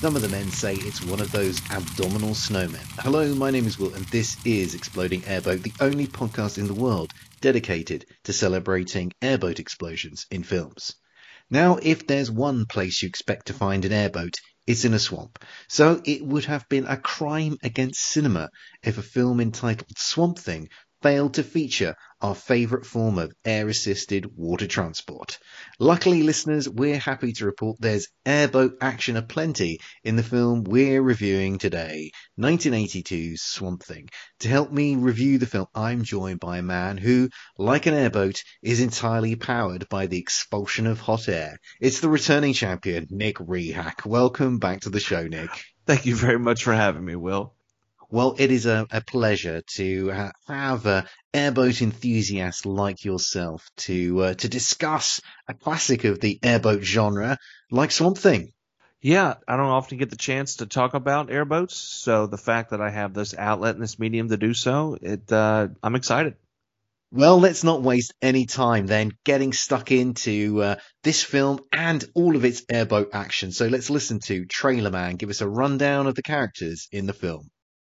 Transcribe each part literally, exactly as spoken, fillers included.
Some of the men say it's one of those abdominal snowmen. Hello, my name is Will, and this is Exploding Airboat, the only podcast in the world dedicated to celebrating airboat explosions in films. Now, if there's one place you expect to find an airboat, it's in a swamp. So it would have been a crime against cinema if a film entitled Swamp Thing failed to feature our favourite form of air-assisted water transport. Luckily, listeners, we're happy to report there's airboat action aplenty in the film we're reviewing today, nineteen eighty-two's Swamp Thing. To help me review the film, I'm joined by a man who, like an airboat, is entirely powered by the expulsion of hot air. It's the returning champion, Nick Rehack. Welcome back to the show, Nick. Thank you very much for having me, Will. Well, it is a, a pleasure to uh, have an airboat enthusiast like yourself to uh, to discuss a classic of the airboat genre like Swamp Thing. Yeah, I don't often get the chance to talk about airboats, so the fact that I have this outlet and this medium to do so, it uh, I'm excited. Well, let's not waste any time then getting stuck into uh, this film and all of its airboat action. So let's listen to Trailer Man give us a rundown of the characters in the film.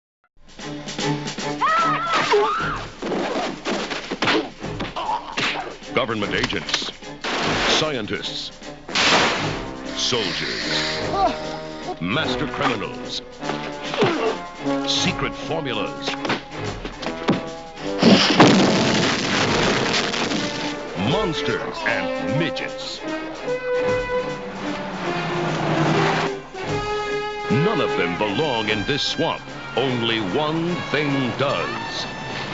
Government agents, scientists, soldiers, master criminals, secret formulas, monsters and midgets. None of them belong in this swamp. Only one thing does.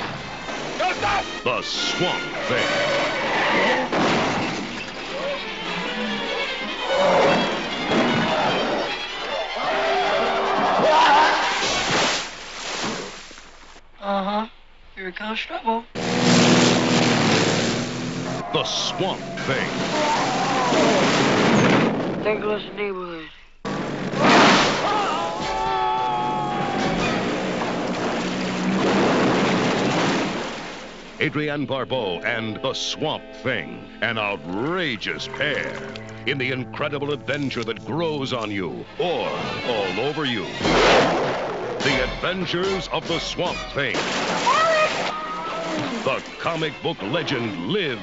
The Swamp Thing. Uh-huh. Here comes trouble. The Swamp Thing. There goes the neighborhood. Adrienne Barbeau and the Swamp Thing, an outrageous pair in the incredible adventure that grows on you or all over you. The Adventures of the Swamp Thing. The comic book legend lives.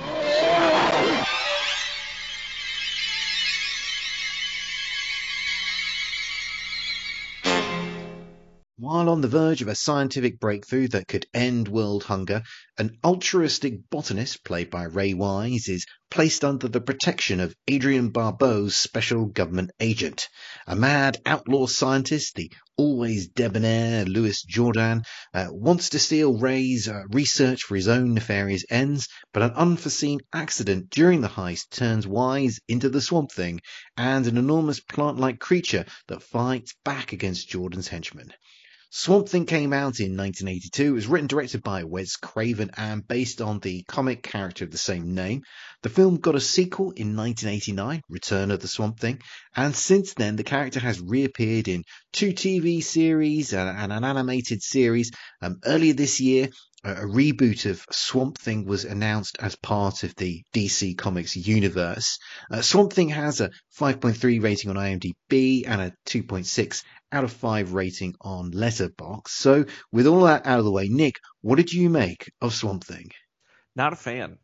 While on the verge of a scientific breakthrough that could end world hunger, an altruistic botanist, played by Ray Wise, is placed under the protection of Adrienne Barbeau's special government agent. A mad outlaw scientist, the always debonair Louis Jourdan, uh, wants to steal Ray's uh, research for his own nefarious ends, but an unforeseen accident during the heist turns Wise into the Swamp Thing and an enormous plant-like creature that fights back against Jourdan's henchmen. Swamp Thing came out in nineteen eighty-two. It was written and directed by Wes Craven and based on the comic character of the same name. The film got a sequel in nineteen eighty-nine, Return of the Swamp Thing, and since then the character has reappeared in two T V series and, and an animated series. Um, earlier this year, a reboot of Swamp Thing was announced as part of the D C Comics universe. Uh, Swamp Thing has a five point three rating on IMDb and a two point six out of five rating on Letterboxd. So with all that out of the way, Nick, what did you make of Swamp Thing? Not a fan.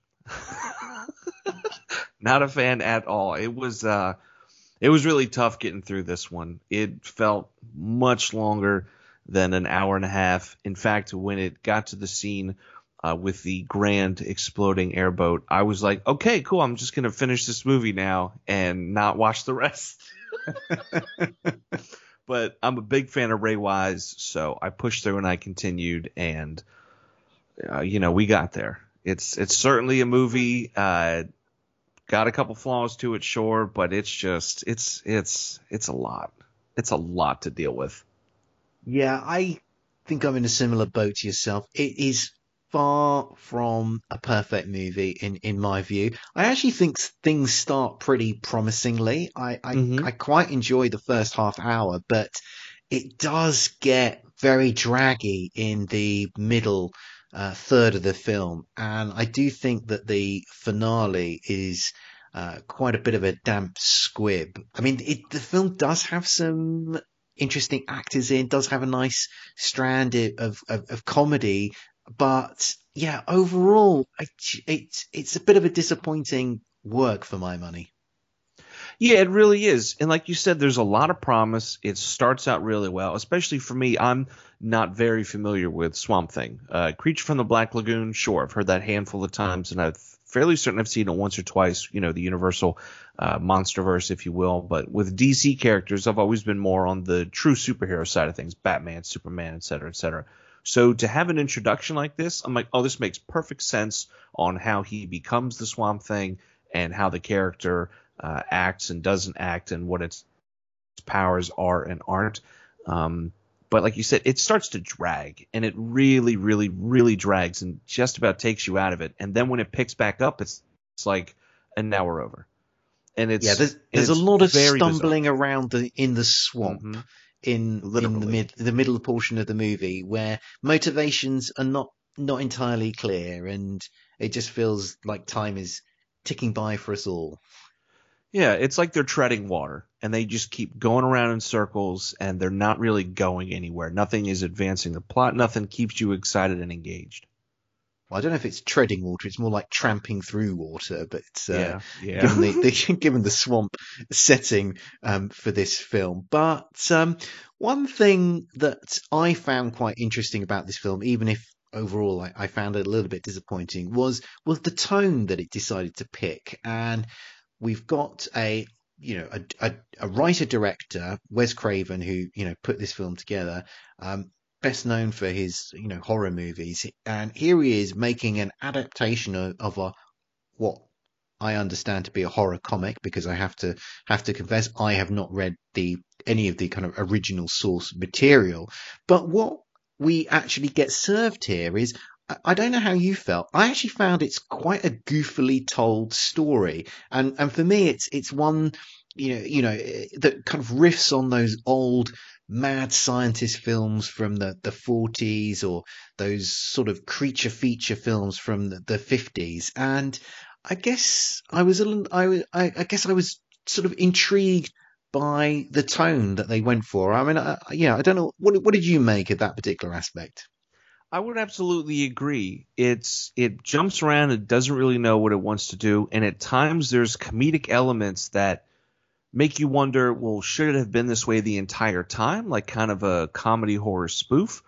Not a fan at all. It was uh, it was really tough getting through this one. It felt much longer than an hour and a half. In fact, when it got to the scene uh, with the grand exploding airboat, I was like, okay, cool. I'm just going to finish this movie now and not watch the rest. But I'm a big fan of Ray Wise, so I pushed through and I continued, and uh, you know, we got there. It's it's certainly a movie. Uh, got a couple flaws to it, sure, but it's just it's it's it's a lot. It's a lot to deal with. Yeah, I think I'm in a similar boat to yourself. It is far from a perfect movie in, in my view. I actually think things start pretty promisingly. I, I, mm-hmm. I quite enjoy the first half hour, but it does get very draggy in the middle uh, third of the film. And I do think that the finale is uh, quite a bit of a damp squib. I mean, it, the film does have some interesting actors in, does have a nice strand of, of, of comedy, but yeah, overall, I, it's, it's a bit of a disappointing work for my money. Yeah, it really is. And like you said, there's a lot of promise. It starts out really well, especially for me. I'm not very familiar with Swamp Thing. Uh, Creature from the Black Lagoon, sure. I've heard that a handful of times, and I'm fairly certain I've seen it once or twice, you know, the Universal uh, Monsterverse, if you will. But with D C characters, I've always been more on the true superhero side of things, Batman, Superman, et cetera, et cetera. So to have an introduction like this, I'm like, oh, this makes perfect sense on how he becomes the Swamp Thing and how the character Uh, acts and doesn't act and what its powers are and aren't. Um, but like you said, it starts to drag, and it really, really, really drags and just about takes you out of it. And then when it picks back up, it's it's like, and now we're over. And it's yeah, there's there's a lot of stumbling bizarre. around the in the swamp. Mm-hmm. In, in the mid the middle portion of the movie, where motivations are not not entirely clear, and it just feels like time is ticking by for us all. Yeah, it's like they're treading water, and they just keep going around in circles, and they're not really going anywhere. Nothing is advancing the plot. Nothing keeps you excited and engaged. Well, I don't know if it's treading water. It's more like tramping through water, but uh, yeah, yeah. given the, the given the swamp setting um, for this film. But um, one thing that I found quite interesting about this film, even if overall I, I found it a little bit disappointing, was was the tone that it decided to pick. And we've got a, you know, a, a, a writer-director, Wes Craven, who, you know, put this film together, um, best known for his, you know, horror movies. And here he is making an adaptation of, of a, what I understand to be a horror comic, because I have to, have to confess, I have not read the, any of the kind of original source material. But what we actually get served here is, I don't know how you felt. I actually found it's quite a goofily told story, and and for me, it's it's one, you know you know that kind of riffs on those old mad scientist films from the the forties, or those sort of creature feature films from the, the fifties. And I guess I was a little, I, I I guess I was sort of intrigued by the tone that they went for. I mean, I, yeah, I don't know, what what did you make of that particular aspect? I would absolutely agree. It's it jumps around. It doesn't really know what it wants to do, and at times there's comedic elements that make you wonder, well, should it have been this way the entire time, like kind of a comedy horror spoof,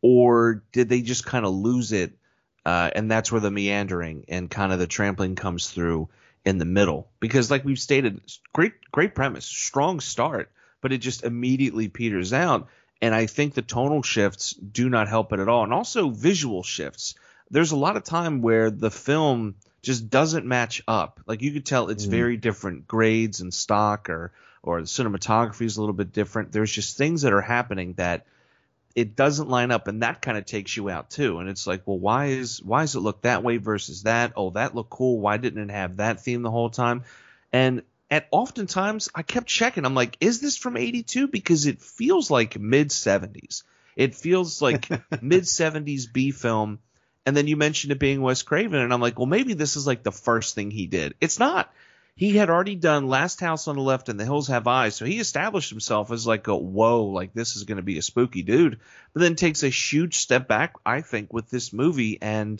or did they just kind of lose it, uh, and that's where the meandering and kind of the trampling comes through in the middle? Because like we've stated, great great premise, strong start, but it just immediately peters out. And I think the tonal shifts do not help it at all. And also visual shifts. There's a lot of time where the film just doesn't match up. Like you could tell it's mm. very different grades and stock, or or the cinematography is a little bit different. There's just things that are happening that it doesn't line up, and that kind of takes you out too. And it's like, well, why is why does it look that way versus that? Oh, that looked cool. Why didn't it have that theme the whole time? And at oftentimes I kept checking. I'm like, is this from eighty-two? Because it feels like mid seventies. It feels like mid seventies B film. And then you mentioned it being Wes Craven, and I'm like, well, maybe this is like the first thing he did. It's not. He had already done Last House on the Left and The Hills Have Eyes, so he established himself as like a, whoa, like this is going to be a spooky dude. But then takes a huge step back, I think, with this movie, and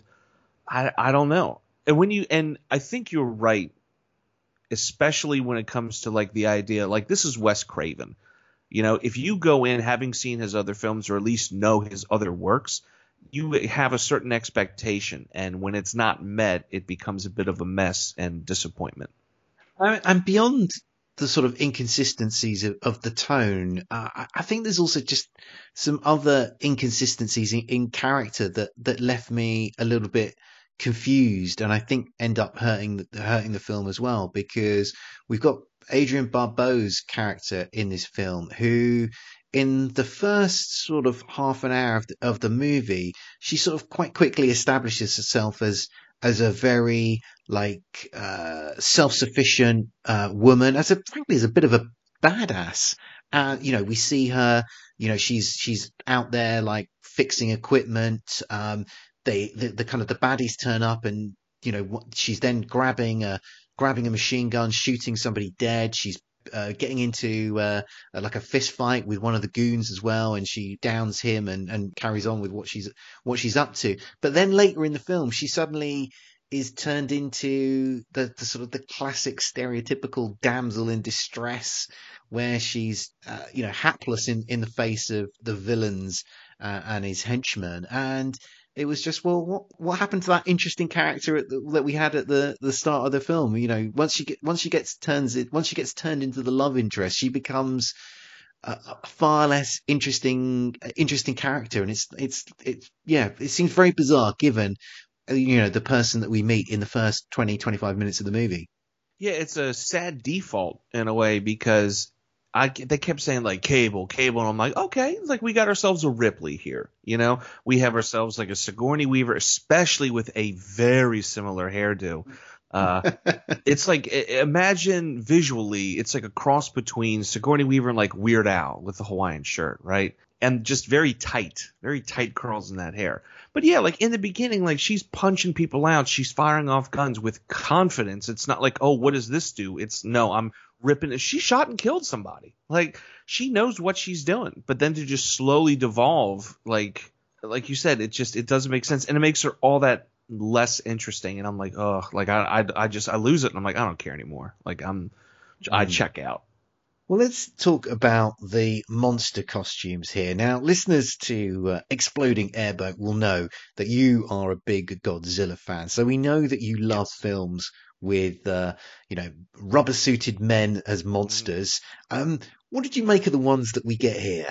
I I don't know. And when you and I think you're right, especially when it comes to like the idea, like this is Wes Craven. You know, if you go in having seen his other films, or at least know his other works, you have a certain expectation, and when it's not met, it becomes a bit of a mess and disappointment. And beyond the sort of inconsistencies of, of the tone, uh, I think there's also just some other inconsistencies in, in character that, that left me a little bit confused, and I think end up hurting hurting the film as well, because we've got Adrienne Barbeau's character in this film, who in the first sort of half an hour of the, of the movie, she sort of quite quickly establishes herself as as a very like uh, self-sufficient uh, woman, as a frankly as a bit of a badass. Uh, you know, we see her, you know, she's she's out there like fixing equipment. Um, they the, the kind of the baddies turn up, and you know she's then grabbing a grabbing a machine gun, shooting somebody dead. She's uh, getting into uh, like a fist fight with one of the goons as well, and she downs him and, and carries on with what she's what she's up to. But then later in the film, she suddenly is turned into the, the sort of the classic stereotypical damsel in distress, where she's uh, you know hapless in, in the face of the villains uh, and his henchmen. And it was just, well, what what happened to that interesting character at the, that we had at the, the start of the film? You know, once she get, once she gets turns it once she gets turned into the love interest, she becomes a, a far less interesting interesting character, and it's it's it's yeah, it seems very bizarre given you know the person that we meet in the first twenty twenty-five minutes of the movie. Yeah, it's a sad default in a way, because I they kept saying like Cable, Cable, and I'm like, okay, it's like we got ourselves a Ripley here, you know, we have ourselves like a Sigourney Weaver, especially with a very similar hairdo. Uh, it's like, imagine visually, it's like a cross between Sigourney Weaver and like Weird Al with the Hawaiian shirt, right? And just very tight, very tight curls in that hair. But yeah, like in the beginning, like she's punching people out. She's firing off guns with confidence. It's not like, oh, what does this do? It's no, I'm ripping it. She shot and killed somebody. Like she knows what she's doing. But then to just slowly devolve, like, like you said, it just, it doesn't make sense. And it makes her all that less interesting. And I'm like, oh, like I, I, I just, I lose it. And I'm like, I don't care anymore. Like I'm, I check out. Well, let's talk about the monster costumes here. Now, listeners to uh, Exploding Airboat will know that you are a big Godzilla fan. So we know that you love films with, uh, you know, rubber-suited men as monsters. Um, what did you make of the ones that we get here?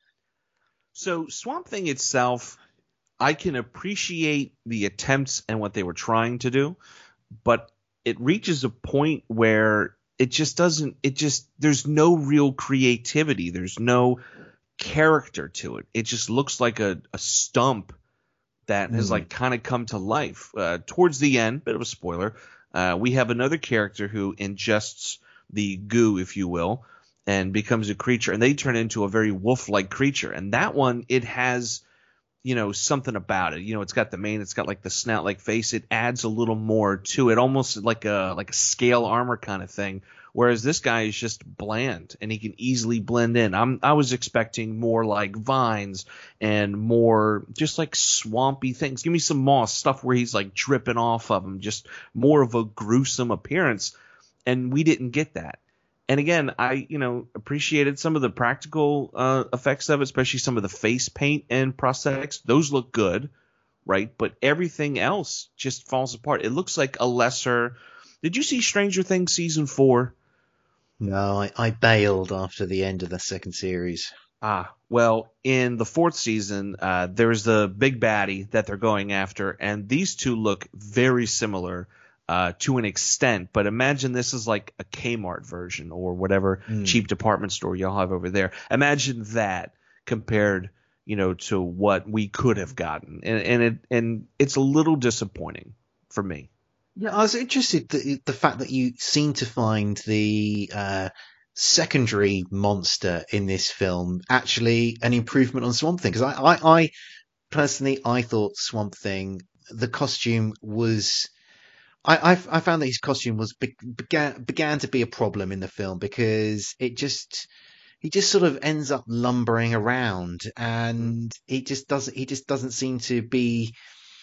So Swamp Thing itself, I can appreciate the attempts and what they were trying to do, but it reaches a point where it just doesn't, it just, there's no real creativity. There's no character to it. It just looks like a, a stump that mm. has like kind of come to life. Uh, towards the end, bit of a spoiler, uh, we have another character who ingests the goo, if you will, and becomes a creature, and they turn into a very wolf-like creature. And that one, it has, you know, something about it. You know, it's got the mane, it's got like the snout-like face. It adds a little more to it, almost like a like a scale armor kind of thing. Whereas this guy is just bland and he can easily blend in. I'm I was expecting more like vines and more just like swampy things. Give me some moss, stuff where he's like dripping off of him, just more of a gruesome appearance. And we didn't get that. And again, I, you know, appreciated some of the practical uh, effects of it, especially some of the face paint and prosthetics. Those look good, right? But everything else just falls apart. It looks like a lesser. Did you see Stranger Things season four? No, I, I bailed after the end of the second series. Ah, well, in the fourth season, uh, there's the big baddie that they're going after, and these two look very similar. Uh, to an extent, but imagine this is like a Kmart version or whatever mm. cheap department store y'all have over there. Imagine that compared, you know, to what we could have gotten, and and it and it's a little disappointing for me. Yeah, I was interested the the fact that you seem to find the uh, secondary monster in this film actually an improvement on Swamp Thing, because I, I I personally I thought Swamp Thing, the costume was. I, I found that his costume was began began to be a problem in the film, because it just he just sort of ends up lumbering around, and it just doesn't he just doesn't seem to be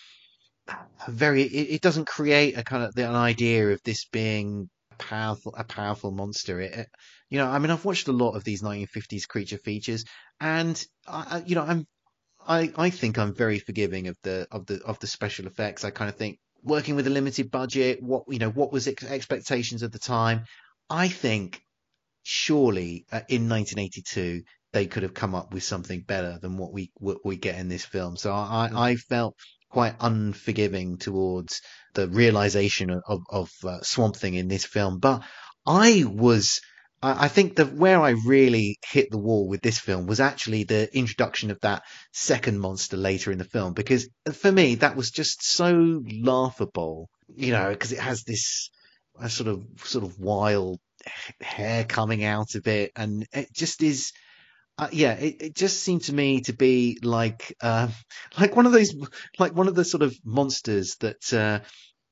very it, it doesn't create a kind of an idea of this being powerful a powerful monster. It, you know, I mean, I've watched a lot of these nineteen fifties creature features, and I, you know, I'm I I think I'm very forgiving of the of the of the special effects. I kind of think, working with a limited budget, what you know, what was ex- expectations at the time? I think surely uh, in nineteen eighty-two they could have come up with something better than what we what we get in this film. So I, I felt quite unforgiving towards the realization of of, of uh, Swamp Thing in this film. But I was. I think that where I really hit the wall with this film was actually the introduction of that second monster later in the film, because for me that was just so laughable, you know, because it has this uh, sort of sort of wild hair coming out of it, and it just is. Uh, yeah, it, it just seemed to me to be like uh, like one of those like one of the sort of monsters that. Uh,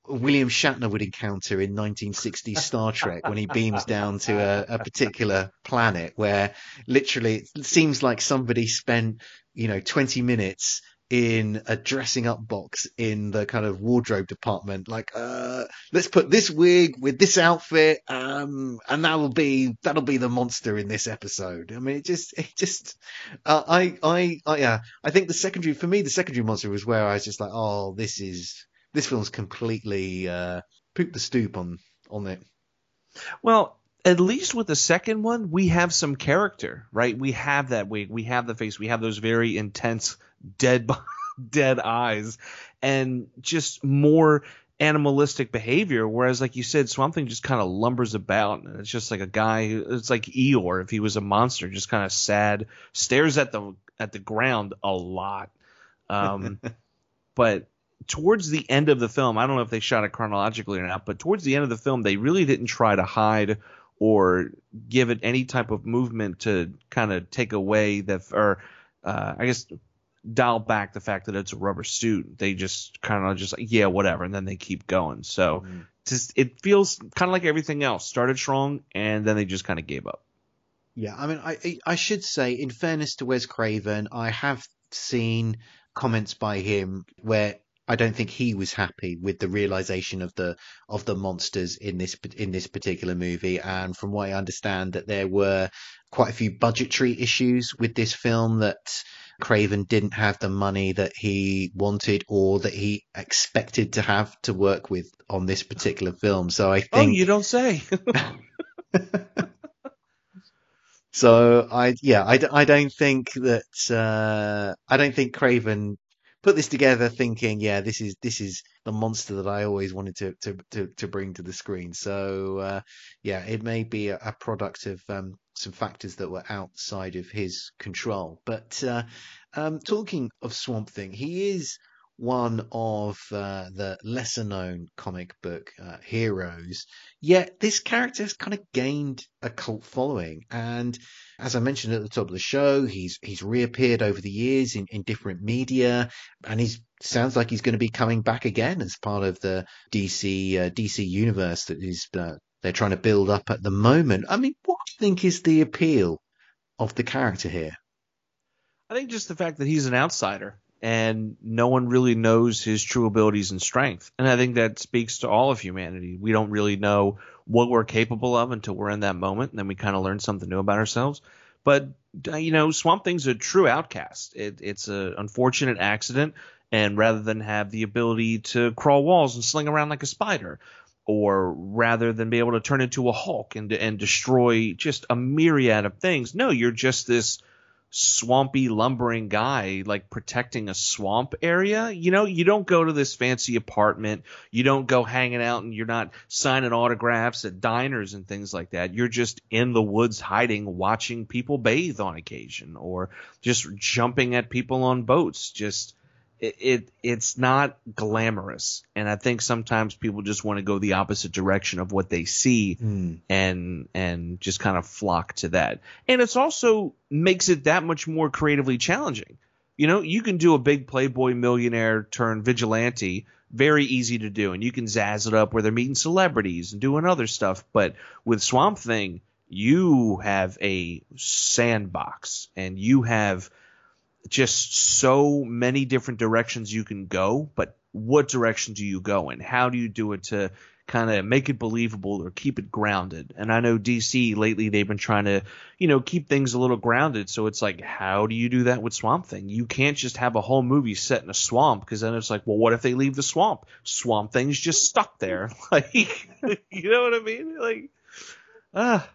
William Shatner would encounter in nineteen sixties Star Trek when he beams down to a, a particular planet where literally it seems like somebody spent, you know, twenty minutes in a dressing up box in the kind of wardrobe department, like, uh, let's put this wig with this outfit, um, and that'll be, that'll be the monster in this episode. I mean, it just, it just, uh, I, I, I, yeah, I think the secondary, for me, the secondary monster was where I was just like, oh, this is, this film's completely, uh, pooped the stoop on, on it. Well, at least with the second one, we have some character, right? We have that wig, we have the face, we have those very intense dead dead eyes, and just more animalistic behavior. Whereas, like you said, Swamp Thing just kind of lumbers about, and it's just like a guy. It's like Eeyore if he was a monster, just kind of sad, stares at the at the ground a lot. Um, but towards the end of the film, I don't know if they shot it chronologically or not, but towards the end of the film, they really didn't try to hide or give it any type of movement to kind of take away that, or uh, I guess dial back the fact that it's a rubber suit. They just kind of just like, yeah, whatever, and then they keep going. So mm-hmm. just it feels kind of like everything else. Started strong, and then they just kind of gave up. Yeah, I mean, I I should say, in fairness to Wes Craven, I have seen comments by him where I don't think he was happy with the realization of the of the monsters in this in this particular movie. And from what I understand, that there were quite a few budgetary issues with this film, that Craven didn't have the money that he wanted or that he expected to have to work with on this particular film. So I think, oh, you don't say. So I, yeah, I, I don't think that, uh, I don't think Craven put this together thinking, yeah, this is, this is the monster that I always wanted to, to, to, to bring to the screen. So, uh, yeah, it may be a, a product of, um, some factors that were outside of his control. But, uh, um, talking of Swamp Thing, he is one of uh, the lesser known comic book uh, heroes, yet this character has kind of gained a cult following. And as I mentioned at the top of the show, he's he's reappeared over the years in, in different media, and he's sounds like he's going to be coming back again as part of the D C uh, D C universe that is uh, they're trying to build up at the moment. I mean, what do you think is the appeal of the character here? I think just the fact that he's an outsider and no one really knows his true abilities and strength. And I think that speaks to all of humanity. We don't really know what we're capable of until we're in that moment, and then we kind of learn something new about ourselves. But, you know, Swamp Thing's a true outcast. It, it's an unfortunate accident, and rather than have the ability to crawl walls and sling around like a spider, or rather than be able to turn into a Hulk and, and destroy just a myriad of things, no, you're just this swampy, lumbering guy, like protecting a swamp area. You know, you don't go to this fancy apartment. You don't go hanging out, and you're not signing autographs at diners and things like that. You're just in the woods hiding, watching people bathe on occasion, or just jumping at people on boats. Just it, it it's not glamorous. And I think sometimes people just want to go the opposite direction of what they see mm. and and just kind of flock to that. And it's also makes it that much more creatively challenging. You know, you can do a big playboy millionaire turn vigilante, very easy to do, and you can zazz it up where they're meeting celebrities and doing other stuff. But with Swamp Thing, you have a sandbox, and you have just so many different directions you can go, but what direction do you go in? How do you do it to kind of make it believable or keep it grounded? And I know D C lately, they've been trying to, you know, keep things a little grounded. So it's like, how do you do that with Swamp Thing? You can't just have a whole movie set in a swamp, because then it's like, well, what if they leave the swamp? Swamp Thing's just stuck there. Like, you know what I mean? Like, ah.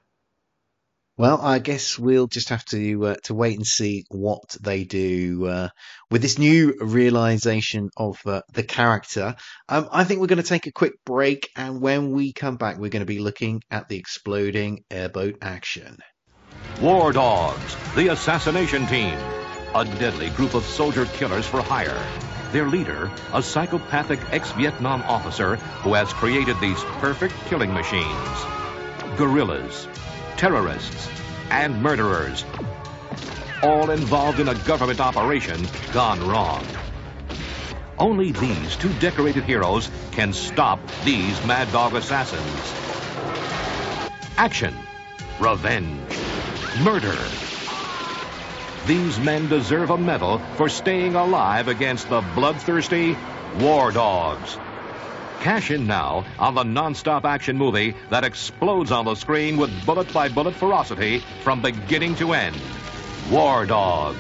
Well, I guess we'll just have to uh, to wait and see what they do uh, with this new realization of uh, the character. Um, I think we're going to take a quick break, and when we come back, we're going to be looking at the exploding airboat action. War Dogs, the assassination team, a deadly group of soldier killers for hire. Their leader, a psychopathic ex-Vietnam officer who has created these perfect killing machines. Guerrillas, terrorists, and murderers, all involved in a government operation gone wrong. Only these two decorated heroes can stop these Mad Dog assassins. Action, revenge, murder. These men deserve a medal for staying alive against the bloodthirsty War Dogs. Cash in now on the non-stop action movie that explodes on the screen with bullet-by-bullet ferocity from beginning to end. War Dogs.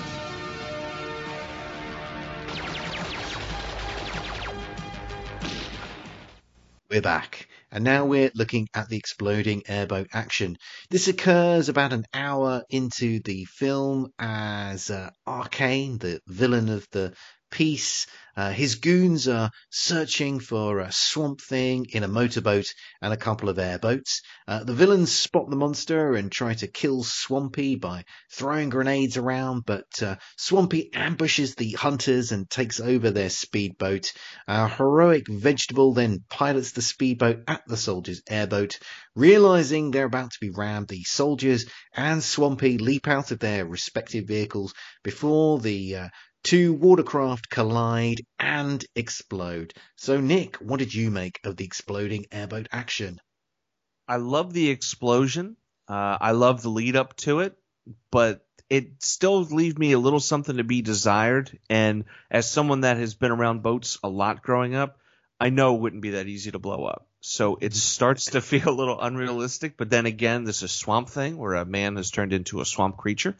We're back. And now we're looking at the exploding airboat action. This occurs about an hour into the film as uh, Arcane, the villain of the piece, uh, his goons are searching for a Swamp Thing in a motorboat and a couple of airboats. Uh, the villains spot the monster and try to kill Swampy by throwing grenades around, but uh, Swampy ambushes the hunters and takes over their speedboat. Our heroic vegetable then pilots the speedboat at the soldiers' airboat. Realizing they're about to be rammed, the soldiers and Swampy leap out of their respective vehicles before the uh, two watercraft collide and explode. So, Nick, what did you make of the exploding airboat action? I love the explosion. Uh, I love the lead up to it, but it still leaves me a little something to be desired. And as someone that has been around boats a lot growing up, I know it wouldn't be that easy to blow up. So it starts to feel a little unrealistic. But then again, this is Swamp Thing, where a man has turned into a swamp creature.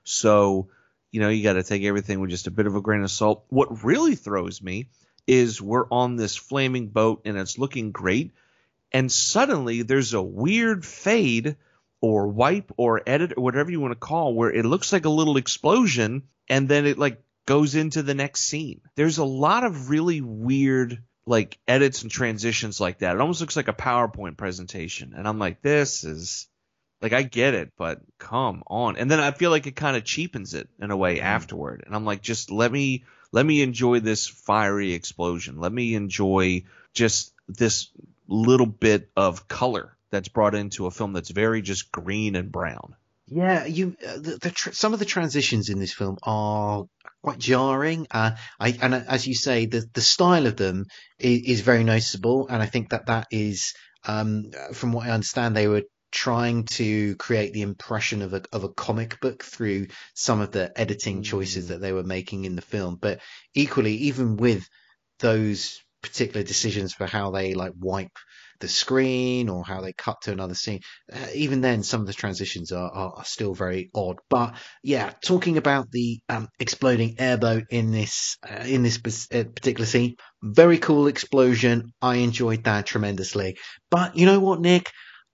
So, you know, you got to take everything with just a bit of a grain of salt. What really throws me is we're on this flaming boat and it's looking great. And suddenly there's a weird fade or wipe or edit or whatever you want to call where it looks like a little explosion and then it like goes into the next scene. There's a lot of really weird like edits and transitions like that. It almost looks like a PowerPoint presentation. And I'm like, this is like, I get it, but come on. And then I feel like it kind of cheapens it in a way afterward. And I'm like, just let me let me enjoy this fiery explosion. Let me enjoy just this little bit of color that's brought into a film that's very just green and brown. Yeah, you. Uh, the, the tr- some of the transitions in this film are quite jarring. Uh, I and as you say, the the style of them is, is very noticeable, and I think that that is, um, from what I understand, they were trying to create the impression of a of a comic book through some of the editing choices that they were making in the film. But equally, even with those particular decisions for how they like wipe the screen or how they cut to another scene, uh, even then some of the transitions are, are, are still very odd. But yeah, talking about the um, exploding airboat in this uh, in this particular scene, very cool explosion. I enjoyed that tremendously. But you know what, Nick,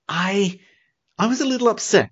I I was a little upset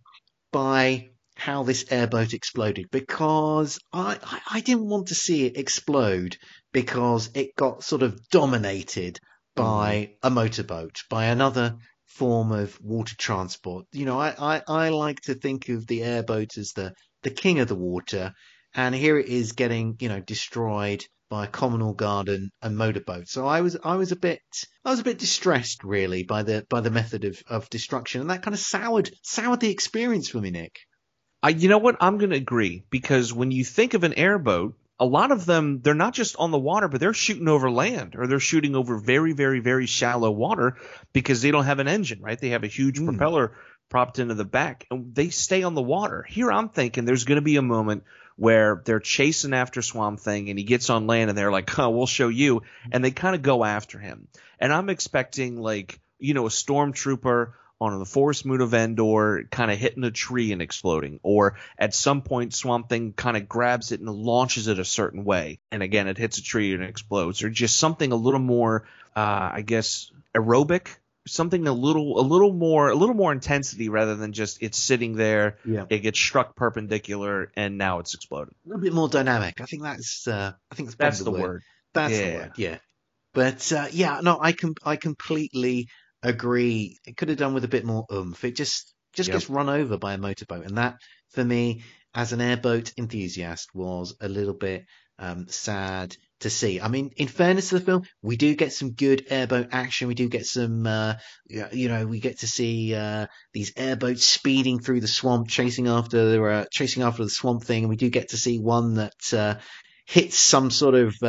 by how this airboat exploded because I, I, I didn't want to see it explode because it got sort of dominated by a motorboat, by another form of water transport. You know, I, I, I like to think of the airboat as the, the king of the water, and here it is getting, you know, destroyed by a communal garden and motorboat. So I was I was a bit I was a bit distressed really by the by the method of, of destruction, and that kind of soured soured the experience for me, Nick. I, you know what? I'm going to agree, because when you think of an airboat, a lot of them, they're not just on the water, but they're shooting over land, or they're shooting over very, very, very shallow water because they don't have an engine, right? They have a huge mm. propeller propped into the back, and they stay on the water. Here I'm thinking there's going to be a moment where they're chasing after Swamp Thing and he gets on land and they're like, oh, we'll show you. And they kind of go after him. And I'm expecting like, you know, a stormtrooper on the Forest Moon of Endor kind of hitting a tree and exploding. Or at some point Swamp Thing kind of grabs it and launches it a certain way. And again, it hits a tree and explodes. Or just something a little more, uh, I guess, aerobic. Something a little, a little more, a little more intensity rather than just it's sitting there. Yeah. It gets struck perpendicular and now it's exploded. A little bit more dynamic. I think that's, uh, I think that's, that's the, the word. word. That's yeah. the word. Yeah. But uh, yeah, no, I com- I completely agree. It could have done with a bit more oomph. It just just Yep. gets run over by a motorboat, and that for me, as an airboat enthusiast, was a little bit um, sad to see. I mean, in fairness to the film, we do get some good airboat action. We do get some, uh, you know, we get to see uh, these airboats speeding through the swamp, chasing after uh, chasing after the Swamp Thing, and we do get to see one that uh, hits some sort of uh,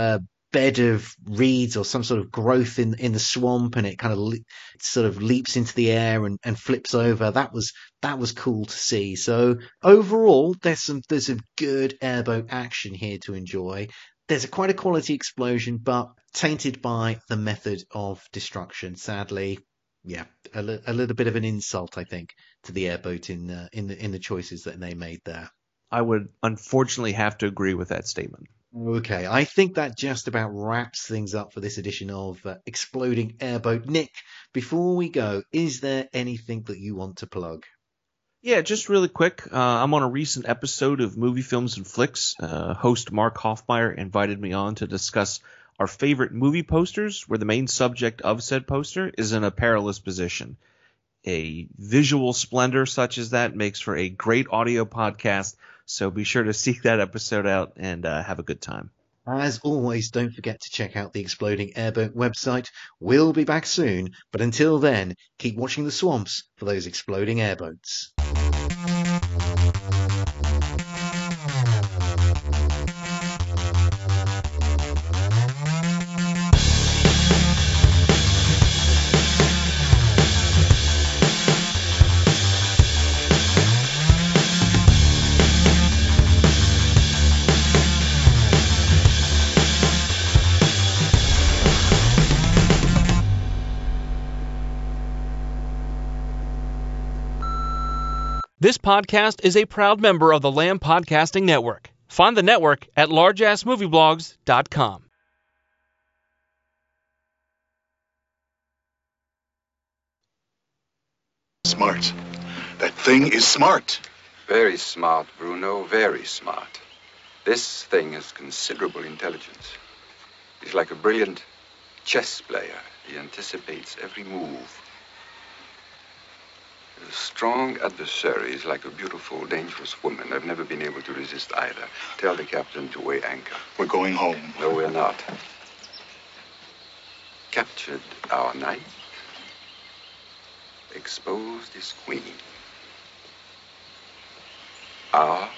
bed of reeds or some sort of growth in in the swamp, and it kind of le- sort of leaps into the air and, and flips over. That was that was cool to see. So overall, there's some there's some good airboat action here to enjoy. There's a quite a quality explosion, but tainted by the method of destruction. Sadly, yeah, a, li- a little bit of an insult, I think, to the airboat in uh, in the in the choices that they made there. I would unfortunately have to agree with that statement. Okay, I think that just about wraps things up for this edition of uh, Exploding Airboat. Nick, before we go, is there anything that you want to plug? Yeah, just really quick. Uh, I'm on a recent episode of Movie Films and Flicks. Uh, host Mark Hoffmeyer invited me on to discuss our favorite movie posters, where the main subject of said poster is in a perilous position. A visual splendor such as that makes for a great audio podcast, so be sure to seek that episode out and uh, have a good time. As always, don't forget to check out the Exploding Airboat website. We'll be back soon, but until then, keep watching the swamps for those exploding airboats. This podcast is a proud member of the Lamb Podcasting Network. Find the network at large ass movie blogs dot com. Smart. That thing is smart. Very smart, Bruno, very smart. This thing has considerable intelligence. He's like a brilliant chess player. He anticipates every move. A strong adversary is like a beautiful, dangerous woman. I've never been able to resist either. Tell the captain to weigh anchor. We're going home. No, we're not. Captured our knight. Exposed his queen. Our